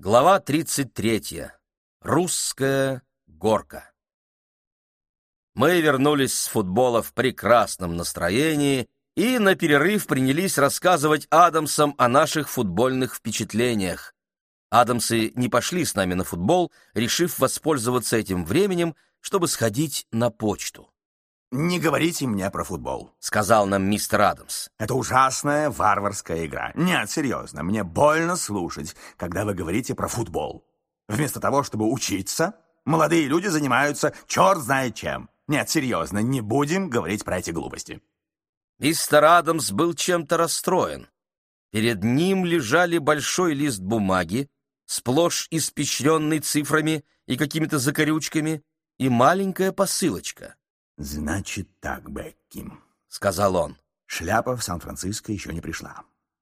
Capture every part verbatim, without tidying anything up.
Глава тридцать третья. Русская горка. Мы вернулись с футбола в прекрасном настроении и на перерыв принялись рассказывать Адамсам о наших футбольных впечатлениях. Адамсы не пошли с нами на футбол, решив воспользоваться этим временем, чтобы сходить на почту. «Не говорите мне про футбол», — сказал нам мистер Адамс. «Это ужасная варварская игра. Нет, серьезно, мне больно слушать, когда вы говорите про футбол. Вместо того, чтобы учиться, молодые люди занимаются черт знает чем. Нет, серьезно, не будем говорить про эти глупости». Мистер Адамс был чем-то расстроен. Перед ним лежали большой лист бумаги, сплошь испещренный цифрами и какими-то закорючками, и маленькая посылочка. «Значит так, Бекки», — сказал он. «Шляпа в Сан-Франциско еще не пришла.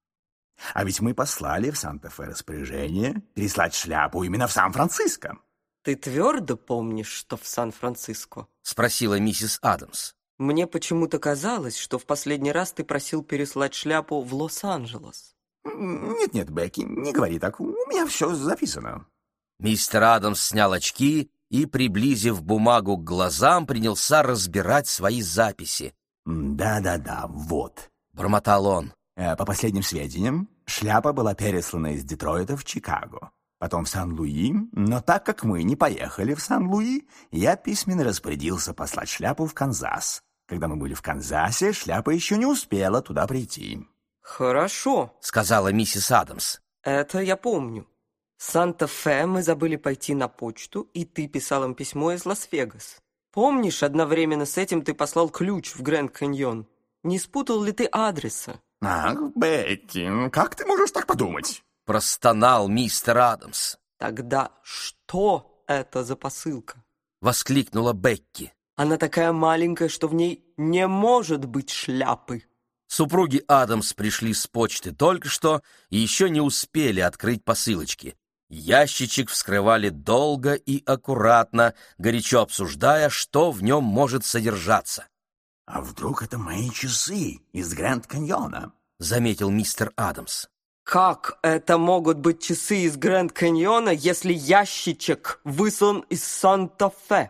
А ведь мы послали в Санта-Фе распоряжение переслать шляпу именно в Сан-Франциско». «Ты твердо помнишь, что в Сан-Франциско?» — спросила миссис Адамс. «Мне почему-то казалось, что в последний раз ты просил переслать шляпу в Лос-Анджелес». «Нет-нет, Бекки, не говори так, у меня все записано». Мистер Адамс снял очки и, приблизив бумагу к глазам, принялся разбирать свои записи. «Да-да-да, вот», — бормотал он. Э, «По последним сведениям, шляпа была переслана из Детройта в Чикаго, потом в Сан-Луи, но так как мы не поехали в Сан-Луи, я письменно распорядился послать шляпу в Канзас. Когда мы были в Канзасе, шляпа еще не успела туда прийти». «Хорошо», — сказала миссис Адамс. «Это я помню. В Санта-Фе мы забыли пойти на почту, и ты писал им письмо из Лас-Вегас. Помнишь, одновременно с этим ты послал ключ в Гранд-Каньон? Не спутал ли ты адреса?» «Ах, Бекки, как ты можешь так подумать?» — простонал мистер Адамс. «Тогда что это за посылка?» — воскликнула Бекки. «Она такая маленькая, что в ней не может быть шляпы». Супруги Адамс пришли с почты только что и еще не успели открыть посылочки. Ящичек вскрывали долго и аккуратно, горячо обсуждая, что в нем может содержаться. «А вдруг это мои часы из Гранд-Каньона?» — заметил мистер Адамс. «Как это могут быть часы из Гранд-Каньона, если ящичек выслан из Санта-Фе?»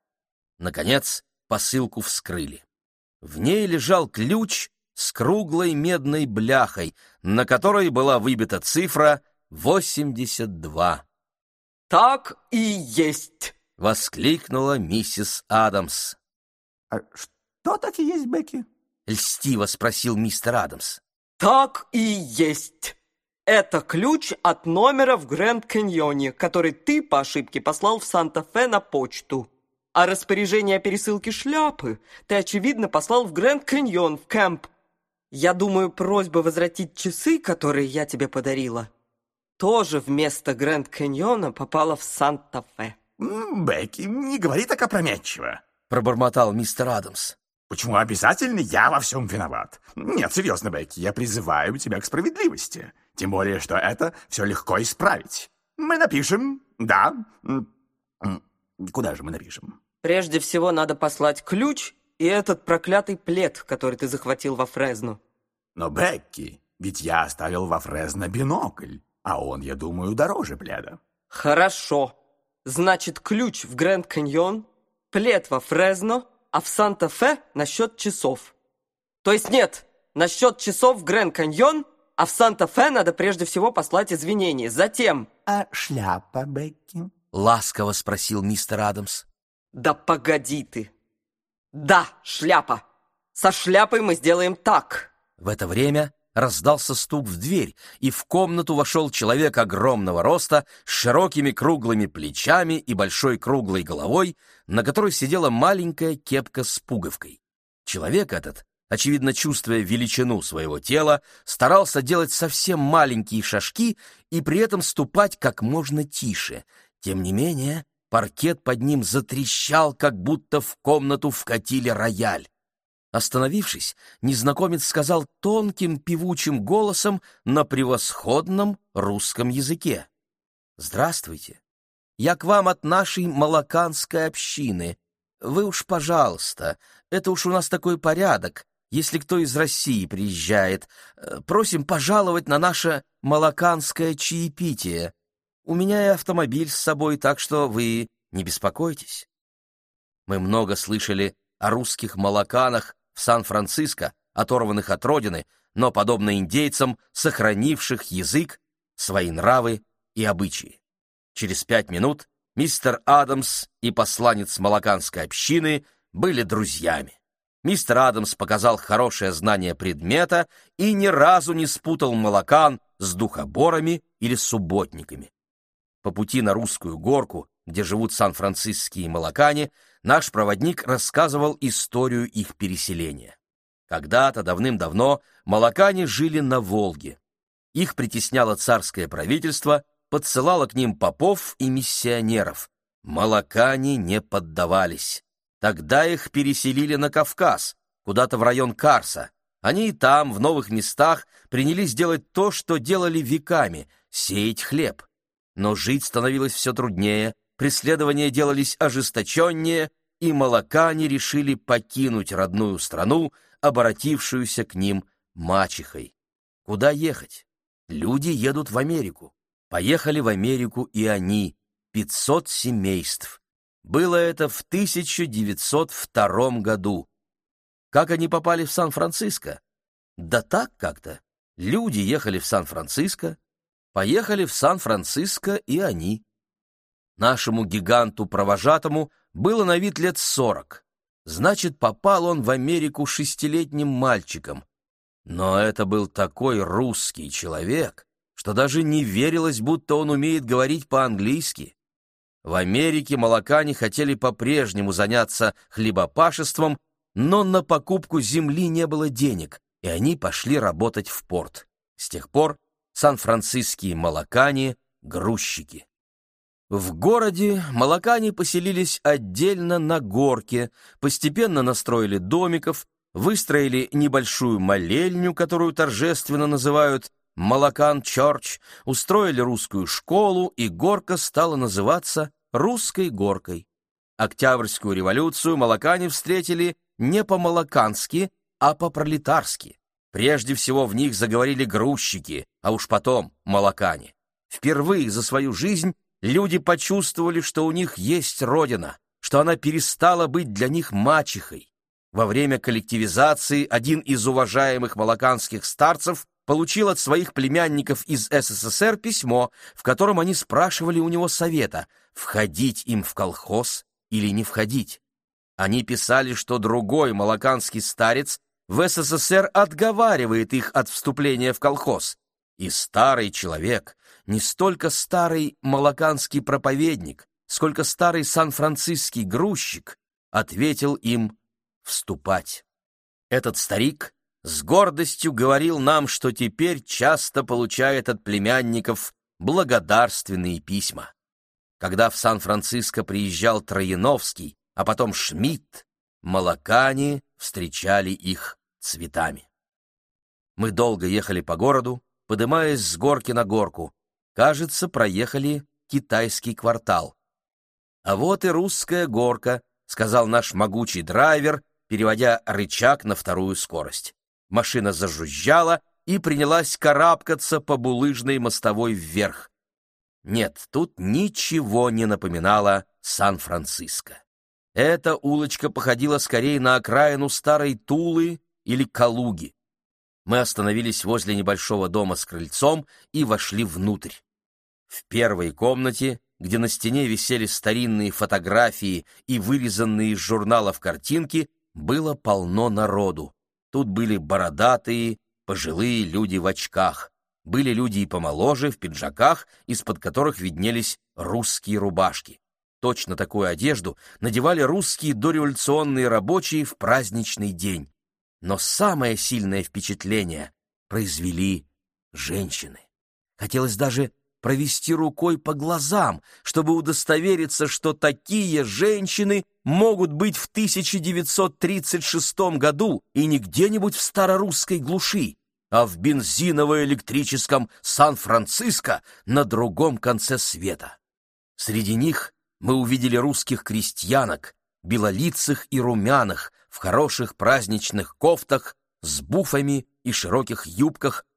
Наконец посылку вскрыли. В ней лежал ключ с круглой медной бляхой, на которой была выбита цифра восемьдесят два. «Так и есть!» — воскликнула миссис Адамс. «А что так и есть, Бекки?» — льстиво спросил мистер Адамс. «Так и есть! Это ключ от номера в Гранд-Каньоне, который ты по ошибке послал в Санта-Фе на почту. А распоряжение о пересылке шляпы ты, очевидно, послал в Гранд-Каньон, в Кэмп. Я думаю, просьба возвратить часы, которые я тебе подарила, тоже вместо Гранд-Каньона попала в Санта-Фе». «Бекки, не говори так опрометчиво», — пробормотал мистер Адамс. «Почему обязательно я во всем виноват? Нет, серьезно, Бекки, я призываю тебя к справедливости. Тем более, что это все легко исправить. Мы напишем, да. Куда же мы напишем?» «Прежде всего надо послать ключ и этот проклятый плед, который ты захватил во Фресно». «Но, Бекки, ведь я оставил во Фресно бинокль, а он, я думаю, дороже пледа». «Хорошо. Значит, ключ в Гранд-Каньон, плед во Фресно, а в Санта-Фе насчет часов. То есть нет, насчет часов в Гранд-Каньон, а в Санта-Фе надо прежде всего послать извинения. Затем...» «А шляпа, Бекки?» — ласково спросил мистер Адамс. «Да погоди ты! Да, шляпа! Со шляпой мы сделаем так!» В это время раздался стук в дверь, и в комнату вошел человек огромного роста с широкими круглыми плечами и большой круглой головой, на которой сидела маленькая кепка с пуговкой. Человек этот, очевидно чувствуя величину своего тела, старался делать совсем маленькие шажки и при этом ступать как можно тише. Тем не менее, паркет под ним затрещал, как будто в комнату вкатили рояль. Остановившись, незнакомец сказал тонким певучим голосом на превосходном русском языке: «Здравствуйте, я к вам от нашей молоканской общины. Вы уж, пожалуйста, это уж у нас такой порядок, если кто из России приезжает, просим пожаловать на наше молоканское чаепитие. У меня и автомобиль с собой, так что вы не беспокойтесь. Мы много слышали о русских молоканах в Сан-Франциско, оторванных от родины, но, подобно индейцам, сохранивших язык, свои нравы и обычаи. Через пять минут мистер Адамс и посланец молоканской общины были друзьями. Мистер Адамс показал хорошее знание предмета и ни разу не спутал молокан с духоборами или субботниками. По пути на Русскую горку, где живут сан-франциские молокане, наш проводник рассказывал историю их переселения. Когда-то, давным-давно, молокане жили на Волге. Их притесняло царское правительство, подсылало к ним попов и миссионеров. Молокане не поддавались. Тогда их переселили на Кавказ, куда-то в район Карса. Они и там, в новых местах, принялись делать то, что делали веками — сеять хлеб. Но жить становилось все труднее, преследования делались ожесточеннее, и молокане решили покинуть родную страну, обратившуюся к ним мачехой. Куда ехать? Люди едут в Америку. Поехали в Америку и они, пятьсот семейств. Было это в тысяча девятьсот втором году. Как они попали в Сан-Франциско? Да так как-то. Люди ехали в Сан-Франциско, поехали в Сан-Франциско и они. Нашему гиганту-провожатому было на вид лет сорок. Значит, попал он в Америку шестилетним мальчиком. Но это был такой русский человек, что даже не верилось, будто он умеет говорить по-английски. В Америке молокане хотели по-прежнему заняться хлебопашеством, но на покупку земли не было денег, и они пошли работать в порт. С тех пор сан-франциские молокане — грузчики. В городе молокане поселились отдельно на горке, постепенно настроили домиков, выстроили небольшую молельню, которую торжественно называют «Молокан Чорч», устроили русскую школу, и горка стала называться «Русской горкой». Октябрьскую революцию молокане встретили не по-молокански, а по-пролетарски. Прежде всего в них заговорили грузчики, а уж потом молокане. Впервые за свою жизнь люди почувствовали, что у них есть родина, что она перестала быть для них мачехой. Во время коллективизации один из уважаемых молоканских старцев получил от своих племянников из эс эс эс эр письмо, в котором они спрашивали у него совета, входить им в колхоз или не входить. Они писали, что другой молоканский старец в эс эс эс эр отговаривает их от вступления в колхоз. И старый человек, не столько старый молоканский проповедник, сколько старый сан-франциский грузчик, ответил им вступать. Этот старик с гордостью говорил нам, что теперь часто получает от племянников благодарственные письма. Когда в Сан-Франциско приезжал Трояновский, а потом Шмидт, молокане встречали их цветами. Мы долго ехали по городу, подымаясь с горки на горку. Кажется, проехали китайский квартал. «А вот и русская горка», — сказал наш могучий драйвер, переводя рычаг на вторую скорость. Машина зажужжала и принялась карабкаться по булыжной мостовой вверх. Нет, тут ничего не напоминало Сан-Франциско. Эта улочка походила скорее на окраину старой Тулы или Калуги. Мы остановились возле небольшого дома с крыльцом и вошли внутрь. В первой комнате, где на стене висели старинные фотографии и вырезанные из журналов картинки, было полно народу. Тут были бородатые, пожилые люди в очках. Были люди и помоложе, в пиджаках, из-под которых виднелись русские рубашки. Точно такую одежду надевали русские дореволюционные рабочие в праздничный день. Но самое сильное впечатление произвели женщины. Хотелось даже провести рукой по глазам, чтобы удостовериться, что такие женщины могут быть в тысяча девятьсот тридцать шестом году и не где-нибудь в старорусской глуши, а в бензиново-электрическом Сан-Франциско на другом конце света. Среди них мы увидели русских крестьянок, белолицых и румяных, в хороших праздничных кофтах, с буфами и широких юбках,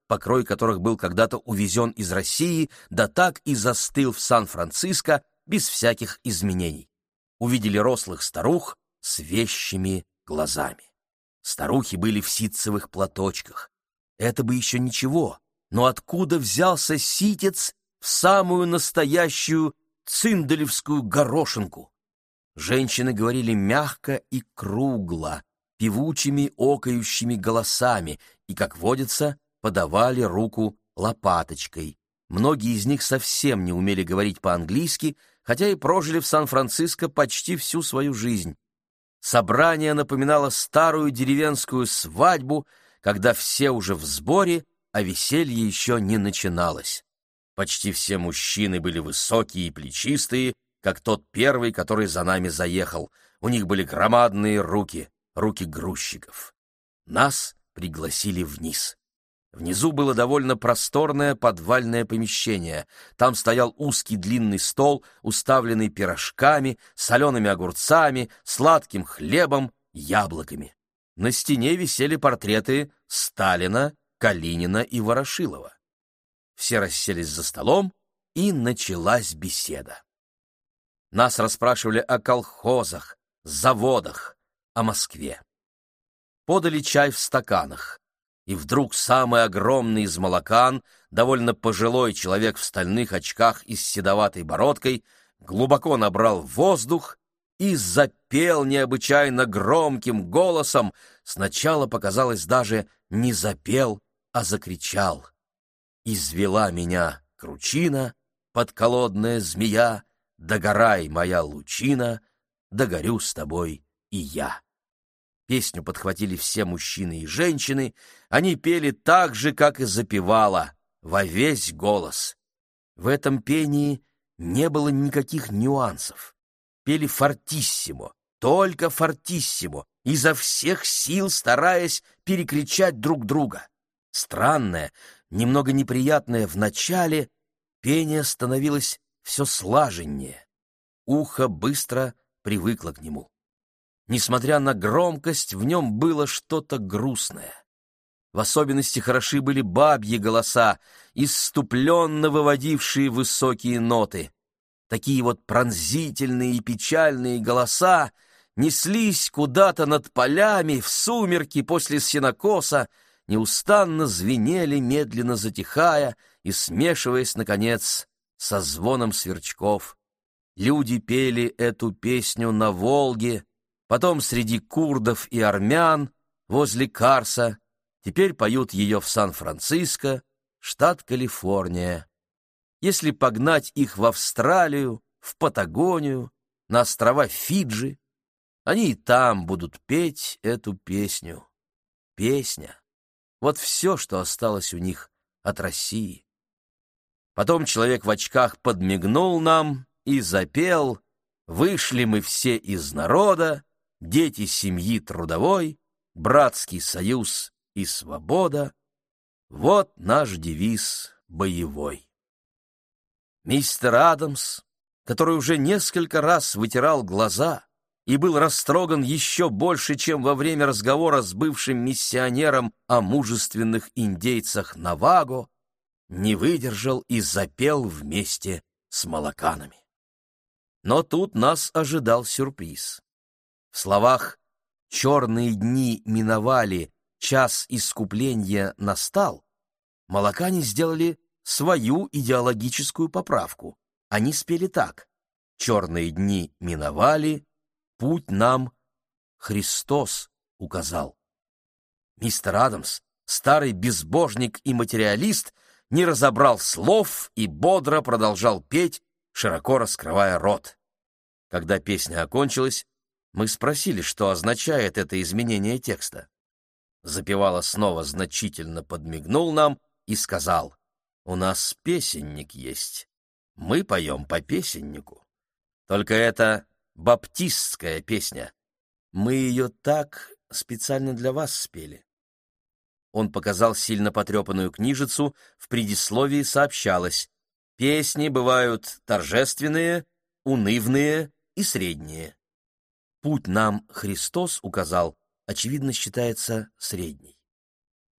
покрой которых был когда-то увезен из России, да так и застыл в Сан-Франциско без всяких изменений. Увидели рослых старух с вещими глазами. Старухи были в ситцевых платочках. Это бы еще ничего, но откуда взялся ситец в самую настоящую цинделевскую горошинку? Женщины говорили мягко и кругло, певучими окающими голосами и, как водится, подавали руку лопаточкой. Многие из них совсем не умели говорить по-английски, хотя и прожили в Сан-Франциско почти всю свою жизнь. Собрание напоминало старую деревенскую свадьбу, когда все уже в сборе, а веселье еще не начиналось. Почти все мужчины были высокие и плечистые, как тот первый, который за нами заехал. У них были громадные руки, руки грузчиков. Нас пригласили вниз. Внизу было довольно просторное подвальное помещение. Там стоял узкий длинный стол, уставленный пирожками, солеными огурцами, сладким хлебом, яблоками. На стене висели портреты Сталина, Калинина и Ворошилова. Все расселись за столом, и началась беседа. Нас расспрашивали о колхозах, заводах, о Москве. Подали чай в стаканах, и вдруг самый огромный из молокан, довольно пожилой человек в стальных очках и с седоватой бородкой, глубоко набрал воздух и запел необычайно громким голосом, сначала показалось даже не запел, а закричал. «Извела меня кручина, подколодная змея, догорай, моя лучина, догорю с тобой и я». Песню подхватили все мужчины и женщины, они пели так же, как и запевала, во весь голос. В этом пении не было никаких нюансов. Пели фортиссимо, только фортиссимо, изо всех сил стараясь перекричать друг друга. Странное, немного неприятное в начале, пение становилось все слаженнее. Ухо быстро привыкло к нему. Несмотря на громкость, в нем было что-то грустное. В особенности хороши были бабьи голоса, исступленно выводившие высокие ноты. Такие вот пронзительные и печальные голоса неслись куда-то над полями в сумерки после сенокоса, неустанно звенели, медленно затихая и смешиваясь, наконец, со звоном сверчков. Люди пели эту песню на Волге, потом среди курдов и армян возле Карса, теперь поют ее в Сан-Франциско, штат Калифорния. Если погнать их в Австралию, в Патагонию, на острова Фиджи, они и там будут петь эту песню. Песня — вот все, что осталось у них от России. Потом человек в очках подмигнул нам и запел: «Вышли мы все из народа, дети семьи трудовой, братский союз и свобода. Вот наш девиз боевой». Мистер Адамс, который уже несколько раз вытирал глаза и был растроган еще больше, чем во время разговора с бывшим миссионером о мужественных индейцах Наваго, не выдержал и запел вместе с молоканами. Но тут нас ожидал сюрприз. В словах «черные дни миновали, час искупления настал» молокане сделали свою идеологическую поправку. Они спели так: «Черные дни миновали, путь нам Христос указал». Мистер Адамс, старый безбожник и материалист, не разобрал слов и бодро продолжал петь, широко раскрывая рот. Когда песня окончилась, мы спросили, что означает это изменение текста. Запевала снова значительно подмигнул нам и сказал: «У нас песенник есть. Мы поем по песеннику. Только это баптистская песня. Мы ее так специально для вас спели». Он показал сильно потрепанную книжицу, в предисловии сообщалось: «Песни бывают торжественные, унывные и средние». «Путь нам Христос указал», очевидно, считается средней.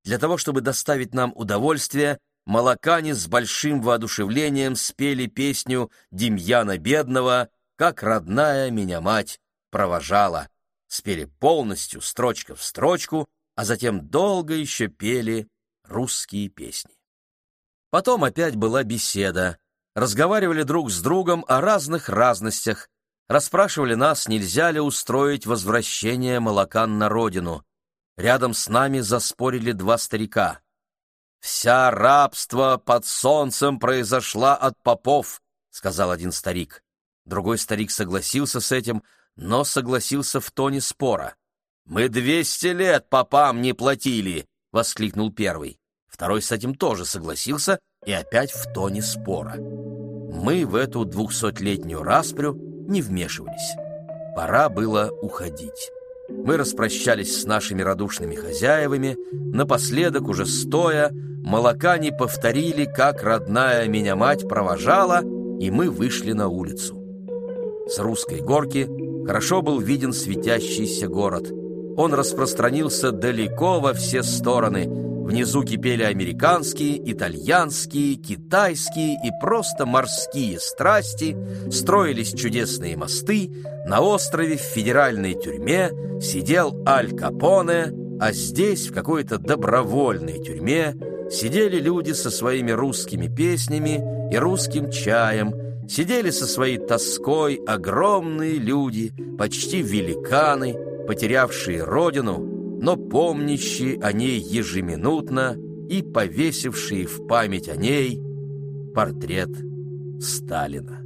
Для того, чтобы доставить нам удовольствие, молокане с большим воодушевлением спели песню Демьяна Бедного «Как родная меня мать провожала». Спели полностью, строчка в строчку, а затем долго еще пели русские песни. Потом опять была беседа. Разговаривали друг с другом о разных разностях. Расспрашивали нас, нельзя ли устроить возвращение молокан на родину. Рядом с нами заспорили два старика. «Вся рабство под солнцем произошла от попов», — сказал один старик. Другой старик согласился с этим, но согласился в тоне спора. «Мы двести лет попам не платили», — воскликнул первый. Второй с этим тоже согласился и опять в тоне спора. Мы в эту двухсотлетнюю распрю не вмешивались. Пора было уходить. Мы распрощались с нашими радушными хозяевами. Напоследок, уже стоя, молокане повторили, как родная меня мать провожала, и мы вышли на улицу. С Русской горки хорошо был виден светящийся город. Он распространился далеко во все стороны. Внизу кипели американские, итальянские, китайские и просто морские страсти, строились чудесные мосты, на острове в федеральной тюрьме сидел Аль Капоне, а здесь, в какой-то добровольной тюрьме, сидели люди со своими русскими песнями и русским чаем, сидели со своей тоской огромные люди, почти великаны, потерявшие родину, но помнящие о ней ежеминутно и повесившие в память о ней портрет Сталина.